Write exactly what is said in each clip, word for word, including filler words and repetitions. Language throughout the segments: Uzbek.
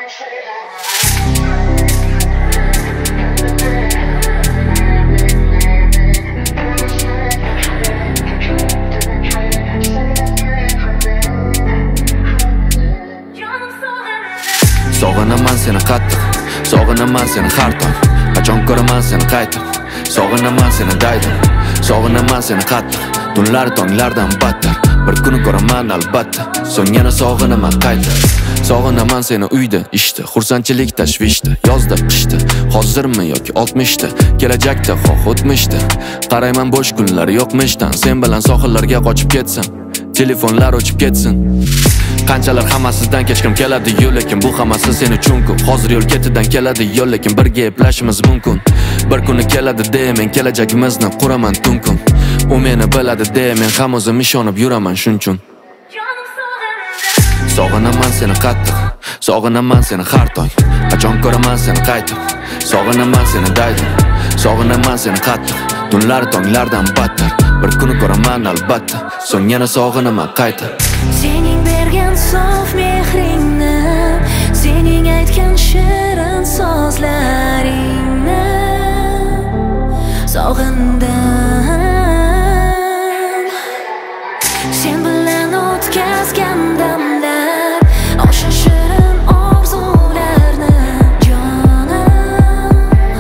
Sog'inaman seni qattiq, sog'inaman seni har tong. Qachon ko'raman seni qaytib, sog'inaman seni daydim. Sog'inaman seni qattiq, tunlar tonglardan battar. Bir kuni ko'raman albatta, so'ng yana sog'inaman qaytib. Sog'inaman seni uyda, ishda, xursandchilik tashvishda, yozda, qishda, hozirmi yoki oltmishda, kelajakda, xoh o'tmishda. Qarayman bo'sh kunlar yo'qmishdan, sen bilan sohillarga qochib ketsam, telefonlar o'chib ketsin. Qanchalar hammasizdan kechkim keladi-yu, lekin bu hammasi sen uchun-ku. Hozir yo'l ketidan keladi-yu, lekin birga eplashimiz mumkin. Bir kuni keladi-de, men kelajagimizni quraman tun-kun. U meni biladi-de, men ham o'zim ishonib yuraman shunchun. Sog'inaman seni qattiq, sog'inaman seni har tong. Qachon ko'raman seni qaytib, sog'inaman seni daydim. Sog'inaman seni qattiq, tunlar tonglardan battar. Bir kuni ko'raman albatta, so'ng yana sog'inaman qayta. Sening bergan sof mehringni, sening aytgan shirin so'zlaringni sog'indim. Sen bilan o'tkazgan damlar, o'sha shirin orzularni jonim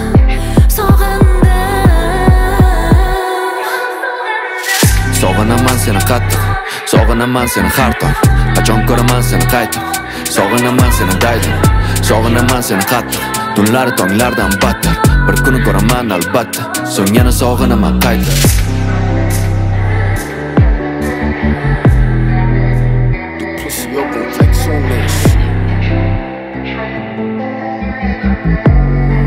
sog'indim. Sog'inaman seni qattiq, sog'inaman seni har tong. Qachon ko'raman seni qaytib, sog'inaman seni daydim. Sog'inaman seni qattiq, tunlar tonglardan battar. Bir kuni ko'raman albatta, so'ng yana sog'inaman qayta. Pussy up and flex on this.